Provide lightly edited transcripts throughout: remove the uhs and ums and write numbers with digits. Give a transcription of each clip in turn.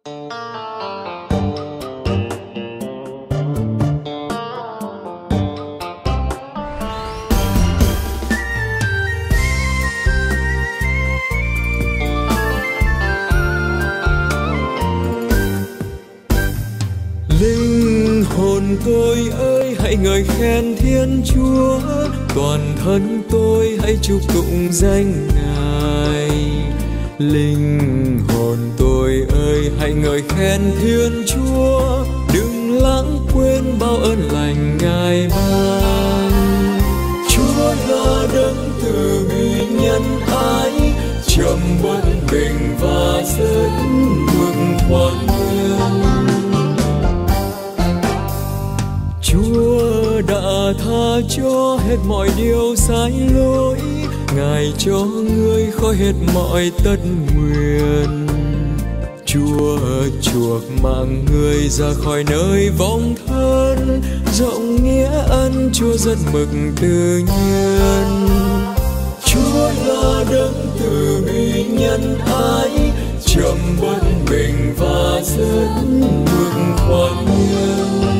Linh hồn tôi ơi, hãy ngợi khen Thiên Chúa, toàn thân tôi hãy chúc tụng danh Ngài. Linh hồn tôi ơi, hãy ngợi khen Thiên Chúa, đừng lãng quên bao ơn lành Ngài ban. Chúa là đấng từ bi nhân ái, chậm bất bình và rất mực khoan nhường. Chúa đã tha cho hết mọi điều sai lỗi, Ngài cho ngươi khỏi hết mọi tất nguyền. Chúa chuộc mạng ngươi ra khỏi nơi vong thân, rộng nghĩa ân Chúa rất mực tự nhiên. Chúa là đấng từ bi nhân ái, chậm bất bình và rất mực khoan nhường.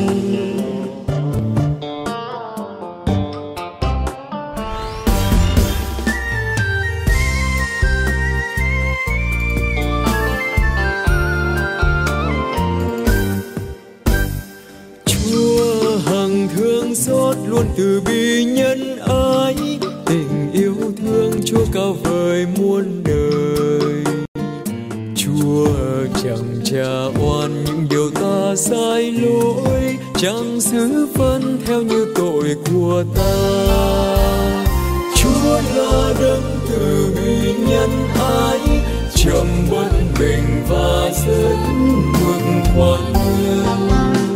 Thương xót luôn từ bi nhân ái, tình yêu thương Chúa cao vời muôn đời. Chúa chẳng trả oan những điều ta sai lỗi, chẳng xử phân theo như tội của ta. Chúa là đấng từ bi nhân ái, chậm bất bình và rất mực khoan nhường.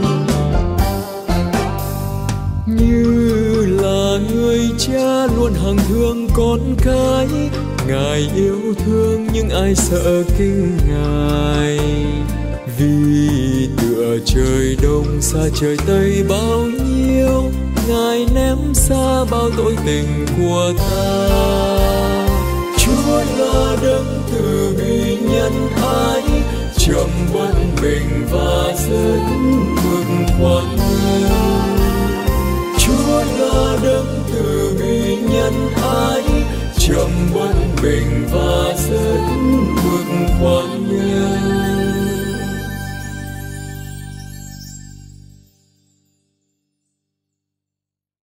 Như là người cha luôn hằng thương con cái, Ngài yêu thương nhưng ai sợ kinh Ngài. Vì tựa trời đông xa trời tây bao nhiêu, Ngài ném xa bao tội tình của ta. Chúa là đấng từ bi nhân ái, chậm bất bình và rất mực khoan nhường. Chúa là đấng từ bi nhân ái, chậm bất bình và rất mực khoan nhường.